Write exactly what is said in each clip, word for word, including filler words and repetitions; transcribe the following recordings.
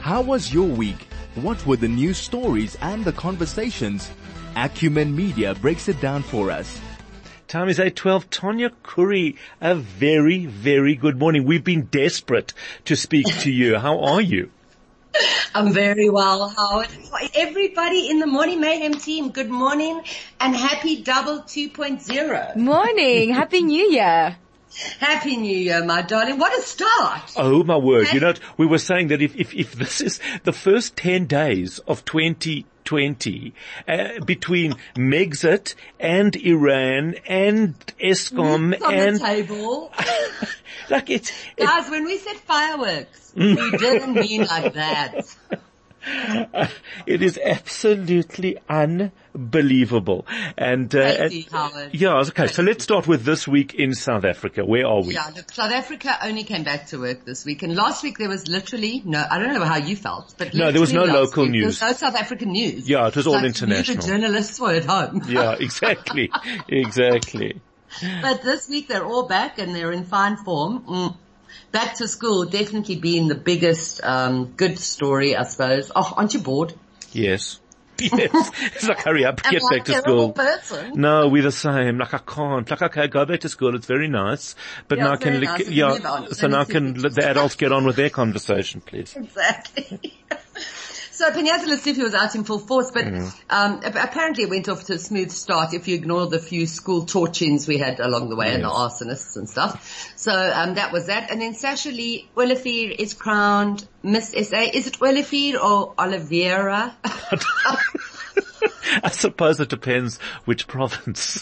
How was your week? What were the news stories and the conversations? Acumen Media breaks it down for us. Time is eight twelve. Tanya Curry, a very, very good morning. We've been desperate to speak to you. How are you? I'm very well, Howard. Everybody in the Morning Mayhem team, good morning and happy double two point oh. Morning. Happy New Year. Happy New Year, my darling. What a start. Oh, my word. You know, we were saying that if, if, if this is the first ten days of twenty twenty, uh, between Megxit and Iran and Eskom on and... the table. like it's... It, Guys, when we said fireworks, we didn't mean like that. Uh, it is absolutely unbelievable. And, uh, Crazy, Howard. yeah, okay. So let's start with this week in South Africa. Where are we? Yeah, look, South Africa only came back to work this week, and last week there was literally no, I don't know how you felt, but no, there was no local week, news. There was no South African news. Yeah, it was all like international. The journalists were at home. Yeah, exactly. Exactly. But this week they're all back and they're in fine form. Mm. Back to school definitely being the biggest um good story, I suppose. Oh, aren't you bored? Yes. Yes. It's like, hurry up, get Am back to I a school. Person? No, we're the same. Like, I can't. Like, okay, go back to school. It's very nice. But yeah, now can, nice. yeah, so now can the adults get on with their conversation, please? Exactly. So Panyaza Lesufi was out in full force, but mm. um, apparently it went off to a smooth start if you ignore the few school torchings we had along the way, yes, and the arsonists and stuff. So um, that was that. And then Sasha Lee Olivier is crowned Miss S A. Is it Olivier or Oliveira? I suppose it depends which province.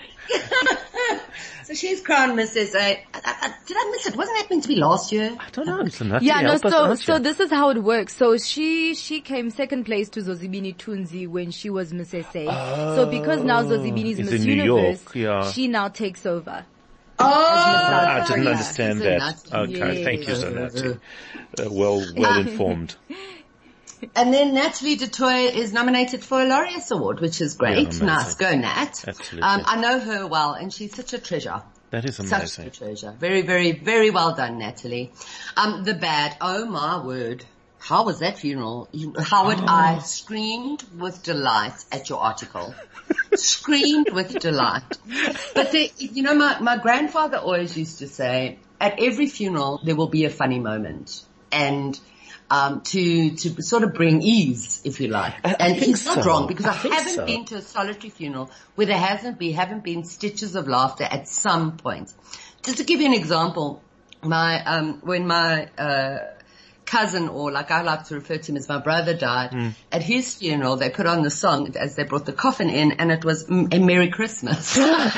So she's crowned Miss S A. I, I, did I miss it? Wasn't that meant to be last year? I don't know. It's enough. Yeah, no, so, so this is how it works. So she, she came second place to Zozibini Tunzi when she was Miss S A. Oh, so because now Zozibini is Miss Universe, York, yeah, she now takes over. Oh, I didn't understand that. Okay, yes. Thank you, Zanati. Uh, well, well informed. And then Natalie du Toit is nominated for a Laureus Award, which is great. Yeah, nice. Go, Nat. Absolutely. Um, I know her well, and she's such a treasure. That is amazing. Such a treasure. Very, very, very well done, Natalie. Um, the bad. Oh, my word. How was that funeral? You, Howard, oh. I screamed with delight at your article. Screamed with delight. But, the, you know, my, my grandfather always used to say, at every funeral, there will be a funny moment. And... Um, to, to sort of bring ease, if you like. I, and I think he's not so. wrong because I, I haven't so. been to a solitary funeral where there hasn't been, haven't been stitches of laughter at some point. Just to give you an example, my, um, when my, uh, cousin, or like I like to refer to him as my brother, died, mm. at his funeral they put on the song as they brought the coffin in, and it was mm, a Merry Christmas.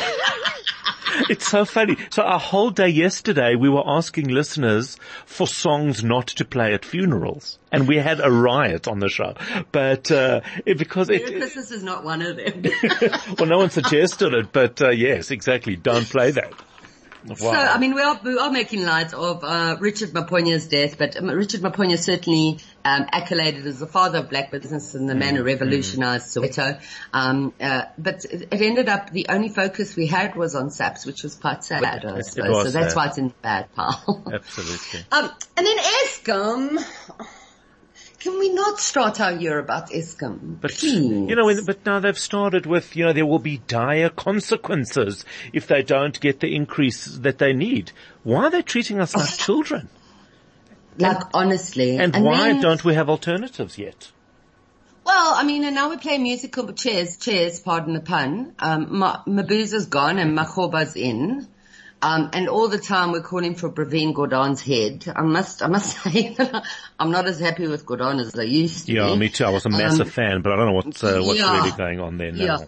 It's so funny. So our whole day yesterday we were asking listeners for songs not to play at funerals, and we had a riot on the show. But uh it, because it, Merry Christmas is not one of them. Well, no one suggested it, but uh yes, exactly. Don't play that. Wow. So, I mean, we are, we are making light of, uh, Richard Maponya's death, but um, Richard Maponya certainly, um, accoladed as the father of black business and the mm, man who revolutionized mm. Soweto. Um, uh, but it ended up, the only focus we had was on SAPS, which was quite sad, I suppose. So that's sad. Why it's in the bad pile. Absolutely. um, and then Eskom. Can we not start our year about Eskom? But, please? you know, but now they've started with, you know, there will be dire consequences if they don't get the increase that they need. Why are they treating us like children? Like, and, honestly. And, and why then, don't we have alternatives yet? Well, I mean, and now we play musical chairs, chairs, pardon the pun. Um, Mabuza's gone and Makhoba's in. Um, and all the time we're calling for Praveen Gordhan's head. I must, I must say, I'm not as happy with Gordhan as I used to yeah, be. Yeah, me too. I was a massive um, fan, but I don't know what's, uh, what's yeah, really going on there now. Yeah.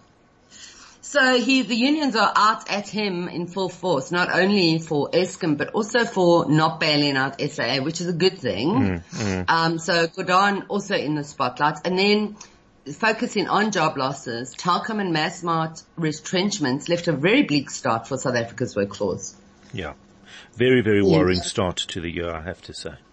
So he, the unions are out at him in full force, not only for Eskom, but also for not bailing out S A A, which is a good thing. Mm, mm. Um, so Gordhan also in the spotlight. And then, focusing on job losses, Telkom and Massmart retrenchments left a very bleak start for South Africa's workforce. Yeah. Very, very worrying yeah. start to the year, I have to say.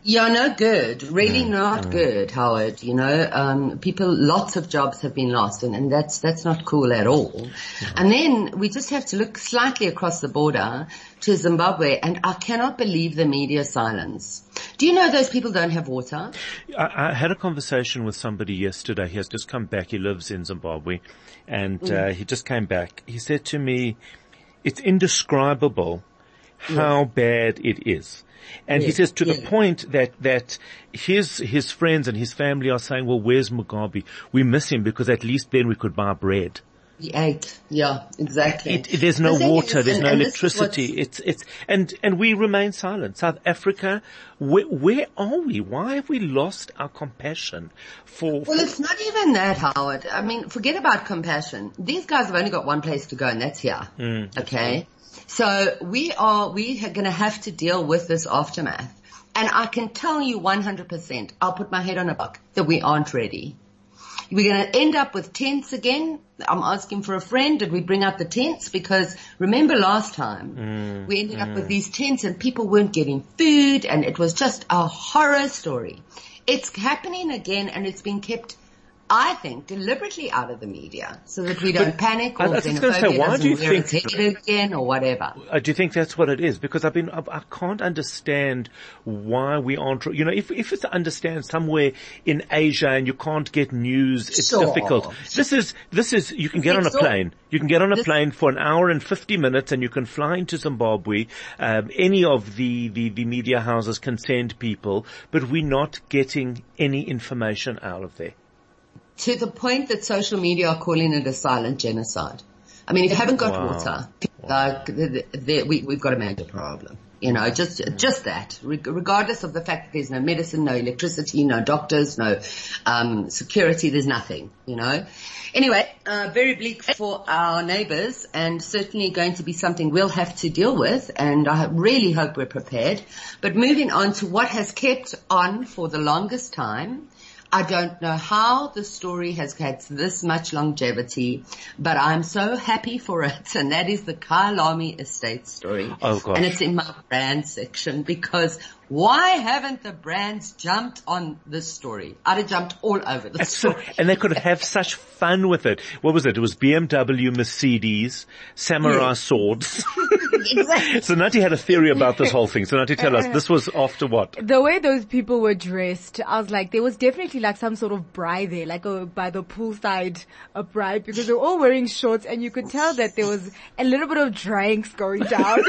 Yeah, no good. Really mm, not mm. good, Howard. You know, um, people, lots of jobs have been lost, and, and that's, that's not cool at all. Mm. And then we just have to look slightly across the border to Zimbabwe, and I cannot believe the media silence. Do you know those people don't have water? I, I had a conversation with somebody yesterday. He has just come back. He lives in Zimbabwe, and mm. uh, he just came back. He said to me, it's indescribable how yes. bad it is. And yes, he says to yes. the point that, that his, his friends and his family are saying, well, where's Mugabe? We miss him because at least then we could buy bread. He ate. Yeah, exactly. It, it, there's no the water. Is, there's and, no and electricity. It's, it's, and, and we remain silent. South Africa, where, where are we? Why have we lost our compassion for, for Well, it's not even that, Howard. I mean, forget about compassion. These guys have only got one place to go, and that's here. Mm, okay. So we are, we are going to have to deal with this aftermath. And I can tell you one hundred percent, I'll put my head on a buck, that we aren't ready. We're going to end up with tents again. I'm asking for a friend. Did we bring out the tents? Because remember last time mm, we ended mm. up with these tents and people weren't getting food, and it was just a horror story. It's happening again, and it's been kept, I think, deliberately out of the media so that we don't but panic or xenophobia say, why doesn't do you rear think, its head again or whatever. Uh, do you think that's what it is? Because I've been, I, I can't understand why we aren't, you know, if, if it's to understand somewhere in Asia and you can't get news, it's sure. difficult. This is, this is, you can get on a plane. You can get on a plane for an hour and fifty minutes and you can fly into Zimbabwe. Um, any of the, the, the media houses can send people, but we're not getting any information out of there. To the point that social media are calling it a silent genocide. I mean, if you haven't got wow. water, wow. uh, the, the, the, we, we've got a major problem. You know, just, just that, regardless of the fact that there's no medicine, no electricity, no doctors, no, um, security, there's nothing, you know. Anyway, uh, very bleak for our neighbors and certainly going to be something we'll have to deal with, and I really hope we're prepared. But moving on to what has kept on for the longest time, I don't know how the story has had this much longevity, but I'm so happy for it, and that is the Kyalami Estate story. Oh, gosh. And it's in my brand section, because why haven't the brands jumped on this story? I'd have jumped all over the story. So, and they could have such fun with it. What was it? It was B M W, Mercedes, samurai yes. swords. Exactly. So Nati had a theory about this whole thing. So Nati, tell us, this was after what? The way those people were dressed, I was like, there was definitely like some sort of bride there, like a, by the poolside, a bride, because they were all wearing shorts, and you could tell that there was a little bit of drinks going down.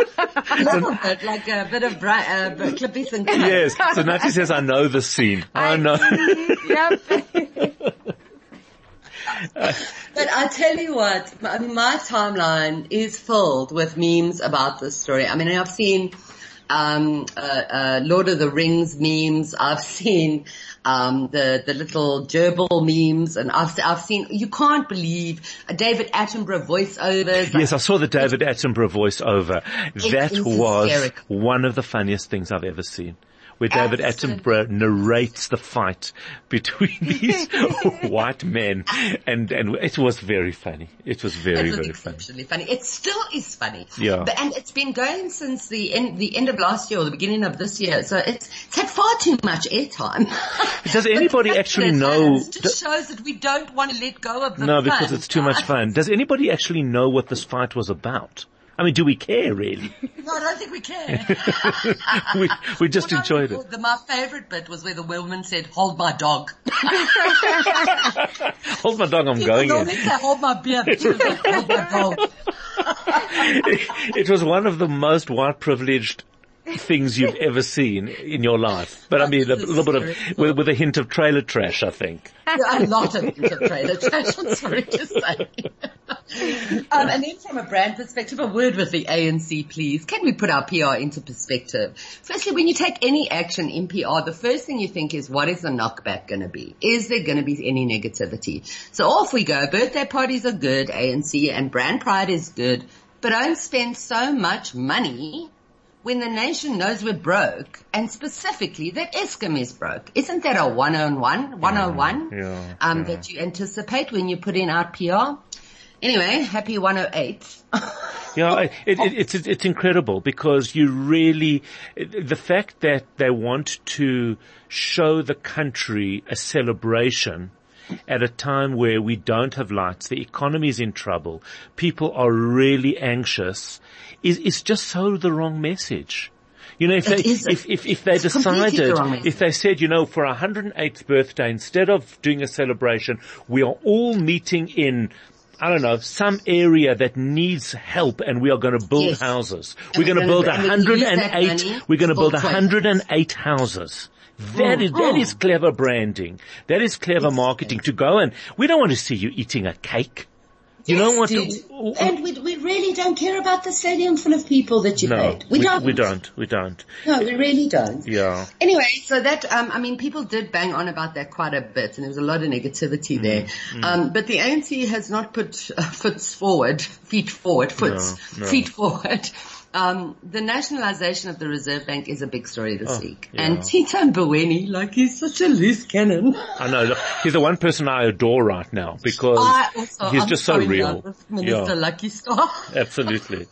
A little bit, like a bit of bride, uh, clippies and clips. Yes. So Nati says, I know the scene. I, I know. Yep. But I tell you what, I mean, my timeline is filled with memes about this story. I mean, I've seen um uh, uh Lord of the Rings memes. I've seen um the the little gerbil memes, and I've I've seen, you can't believe, a David Attenborough voiceovers. Yes, I saw the David Attenborough voiceover. That was hysterical. One of the funniest things I've ever seen, where David Attenborough narrates the fight between these white men, and and it was very funny. It was very, it was very exceptionally funny. funny. It still is funny. Yeah. But, and it's been going since the end, the end of last year or the beginning of this year. So it's, it's had far too much airtime. Does anybody actually know? It just shows that we don't want to let go of the No, fun, because it's too guys. much fun. Does anybody actually know what this fight was about? I mean, do we care really? No, I don't think we care. we we just well, enjoyed no, it. The, my favorite bit was where the woman said, "Hold my dog." Hold my dog, I'm People going normally in. say, "Hold my beer." Hold my dog. it, it was one of the most white privileged things you've ever seen in your life. But I mean, a little bit of, with, with a hint of trailer trash, I think. Yeah, a lot of hint of trailer trash, I'm sorry to say. um, and then from a brand perspective, a word with the A N C, please. Can we put our P R into perspective? Firstly, when you take any action in P R, the first thing you think is, what is the knockback going to be? Is there going to be any negativity? So off we go. Birthday parties are good, A N C, and brand pride is good, but don't spend so much money when the nation knows we're broke, and specifically that Eskom is broke. Isn't that a one oh one, one oh one yeah, um, yeah. that you anticipate when you put in out P R? Anyway, happy one oh eight. Yeah, it, it, it's, it's, it's incredible because you really, the fact that they want to show the country a celebration at a time where we don't have lights, the economy is in trouble, people are really anxious, is, is just so the wrong message. You know, if they, if, if, if they decided, if they said, you know, for our one hundred eighth birthday, instead of doing a celebration, we are all meeting in, I don't know, some area that needs help and we are going to build yes. houses. And we're going to build one hundred eight, we're going to build one hundred eight houses. That is, that is clever branding. That is clever marketing to go and we don't want to see you eating a cake. You yes, don't want dude. to, and we we really don't care about the stadium full of people that you no, paid. We, we don't. We don't. We don't. No, we really don't. Yeah. Anyway, so that, um, I mean, people did bang on about that quite a bit and there was a lot of negativity mm, there. Mm. Um, but the A N C has not put uh, foots forward, feet forward, foots, no, no. feet forward. Um, the nationalization of the Reserve Bank is a big story this oh, week. Yeah. And Tito Mboweni, like he's such a loose cannon. I know. Look, he's the one person I adore right now because also, he's I'm just so real. With Minister yeah. Lucky Star. Absolutely.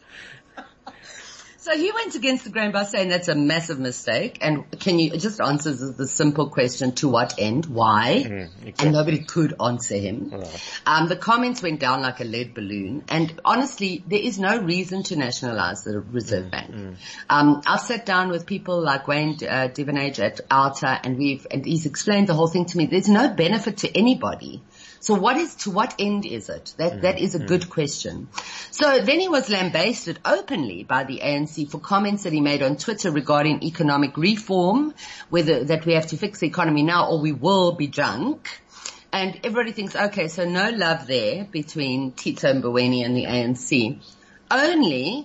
So he went against the grain by saying that's a massive mistake. And can you just answer the, the simple question, to what end? Why? Mm, exactly. And nobody could answer him. Right. Um, the comments went down like a lead balloon. And honestly, there is no reason to nationalize the Reserve mm, Bank. Mm. Um, I've sat down with people like Wayne uh, Devenage at Alta and we've, and he's explained the whole thing to me. There's no benefit to anybody. So what is, to what end is it? That, that is a good question. So then he was lambasted openly by the A N C for comments that he made on Twitter regarding economic reform, whether that we have to fix the economy now or we will be drunk. And everybody thinks, okay, so no love there between Tito Mboweni and the A N C. Only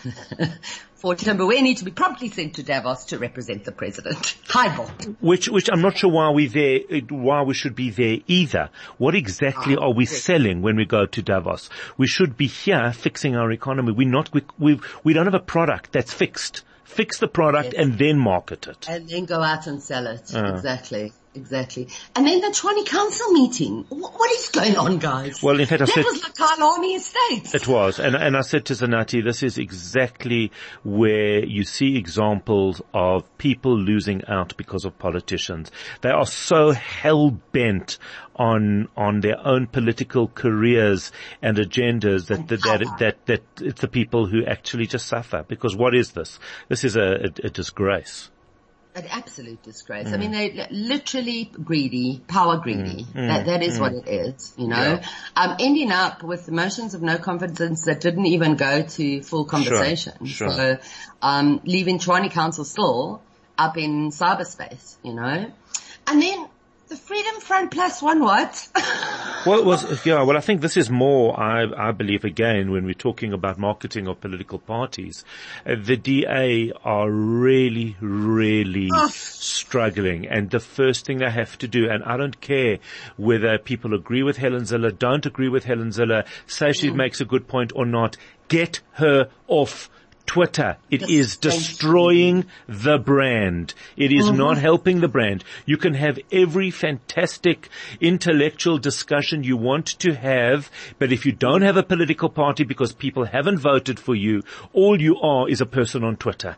for Tito Mboweni to be promptly sent to Davos to represent the president. Highball. Which, which I'm not sure why we there, why we should be there either. What exactly oh, are we selling when we go to Davos? We should be here fixing our economy. We're not, we, we, we don't have a product that's fixed. Fix the product yes. and then market it. And then go out and sell it. Uh. Exactly. Exactly. And then the Tshwane Council meeting. What is going on, guys? Well, in fact, I that said... That was like Kalani Estates. It was. And, and I said to Zanati, this is exactly where you see examples of people losing out because of politicians. They are so hell-bent on, on their own political careers and agendas that, that, that, that, that it's the people who actually just suffer. Because what is this? This is a, a, a disgrace. An absolute disgrace. Mm. I mean, they're literally greedy, power greedy. Mm. That, that is mm. what it is, you know. Yeah. Um, ending up with motions of no confidence that didn't even go to full conversation. Sure. Sure. So, um, leaving Tshwane Council still up in cyberspace, you know. And then the Freedom Front Plus won what? Well, it was, yeah, well, I think this is more, I, I believe, again, when we're talking about marketing of political parties, uh, the D A are really, really oh. struggling. And the first thing they have to do, and I don't care whether people agree with Helen Ziller, don't agree with Helen Ziller, say she mm. makes a good point or not, get her off Twitter. It the is destroying the brand. It is mm-hmm. not helping the brand. You can have every fantastic intellectual discussion you want to have, but if you don't have a political party because people haven't voted for you, all you are is a person on Twitter.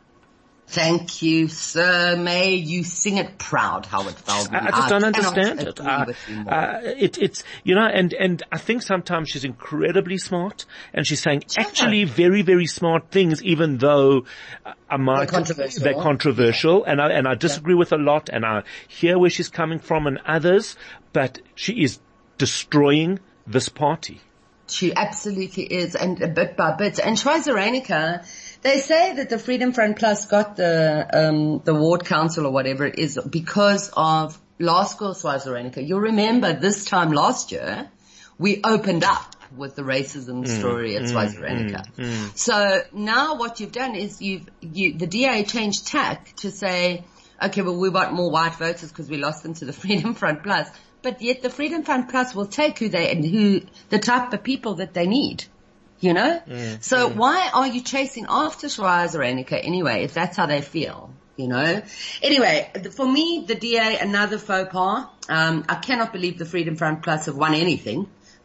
Thank you, sir. May you sing it proud, Howard Feldman. I, I just don't I understand it. Uh, uh, it. It's, you know, and, and I think sometimes she's incredibly smart and she's saying sure. actually very, very smart things, even though I might, they're controversial. They're controversial yeah. and I, and I disagree yeah. with a lot and I hear where she's coming from and others, but she is destroying this party. She absolutely is, and bit by bit. And Schweizer-Reinicke, they say that the Freedom Front Plus got the um the ward council or whatever it is because of Laskell Schweizer-Reinicke. You'll remember this time last year, we opened up with the racism mm, story at mm, Schweizer-Reinicke. Mm, mm. So now what you've done is you've, you, the D A changed tack to say, okay, well we want more white voters because we lost them to the Freedom Front Plus. But yet the Freedom Front Plus will take who they, and who, the type of people that they need. You know? Mm, so mm. why are you chasing after Schweizer-Reinicke anyway, if that's how they feel? You know? Anyway, for me, the D A, another faux pas. Um, I cannot believe the Freedom Front Plus have won anything.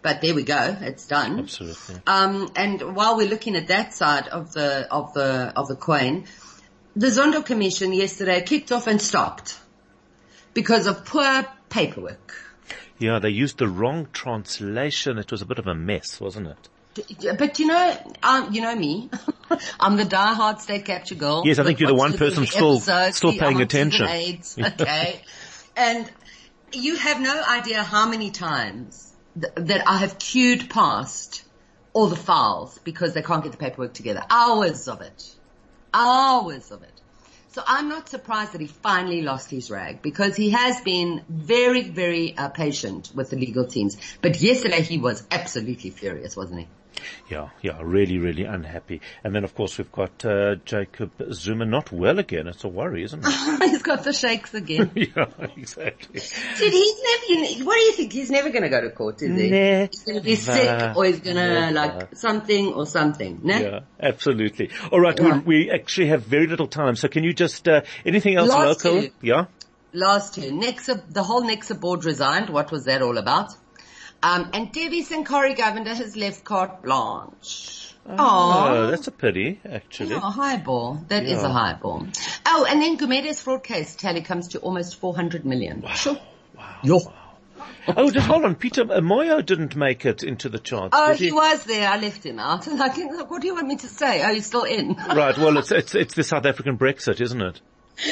But there we go. It's done. Absolutely. Um, and while we're looking at that side of the, of the, of the coin, the Zondo Commission yesterday kicked off and stopped because of poor paperwork. Yeah, they used the wrong translation. It was a bit of a mess, wasn't it? But you know, um, you know me. I'm the diehard state capture girl. Yes, I think you're the one person still, episodes, still the paying answers and attention. aids, okay. And you have no idea how many times th- that I have queued past all the files because they can't get the paperwork together. Hours of it. Hours of it. So I'm not surprised that he finally lost his rag because he has been very, very uh, patient with the legal teams. But yesterday he was absolutely furious, wasn't he? Yeah, yeah, really, really unhappy. And then, of course, we've got uh, Jacob Zuma not well again. It's a worry, isn't it? He's got the shakes again. Yeah, exactly. Dude, he's never, what do you think? He's never going to go to court, is he? Never. He's going to be sick or he's going to like something or something. No? Yeah, absolutely. All right, Yeah. we, we actually have very little time. So can you just, uh, anything else Last local? two. Yeah? Last two. Nexa, the whole Nexa board resigned. What was that all about? Um, and Debbie Sincori Governor has left carte blanche. Oh, that's a pity, actually. Yeah, a highball. That is Yeah. a highball. Oh, and then Gumede's fraud case tally comes to almost four hundred million. Wow. Sure. Wow. Yo. Oh, just hold on. Peter uh, Moyo didn't make it into the charts, Oh, did he? he? was there. I left him out. And I think, like, what do you want me to say? Oh, he's still in. Right, well, it's, it's, it's the South African Brexit, isn't it?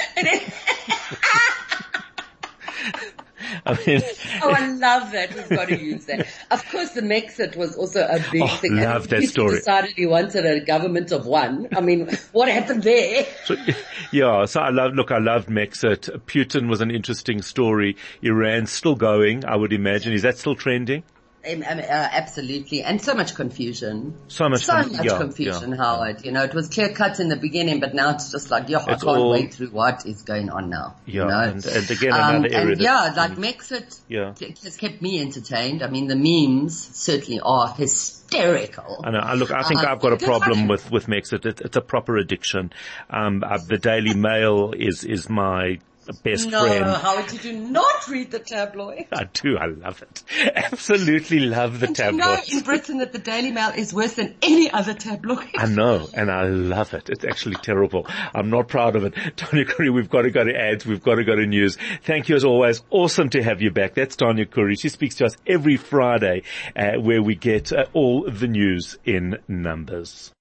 I mean, Oh, I love that. We've got to use that. Of course, the Mexit was also a big Oh, thing. love And that he story. decided he wanted a government of one. I mean, what happened there? so, yeah, so I love, look, I loved Mexit. Putin was an interesting story. Iran's still going, I would imagine. Is that still trending? Um, um, uh, absolutely. And so much confusion. So much So con- much yeah, confusion, yeah. Howard. You know, it was clear cut in the beginning, but now it's just like, yeah, I It's can't all- wait through what is going on now. Yeah, you know? and, and again, Um, another area and that- yeah, like Mexit Yeah. k- has kept me entertained. I mean, the memes certainly are hysterical. I know. I Look, I think Uh, I've got a good problem fun. with, with Mexit. It, it's a proper addiction. Um, uh, the Daily Mail is, is my best No, friend. Howard, did you not read the tabloid? I do. I love it. Absolutely love the And you know tabloid. in Britain that the Daily Mail is worse than any other tabloid. I know, and I love it. It's actually terrible. I'm not proud of it. Tanya Curry, we've got to go to ads. We've got to go to news. Thank you as always. Awesome to have you back. That's Tanya Curry. She speaks to us every Friday, uh, where we get uh, all the news in numbers.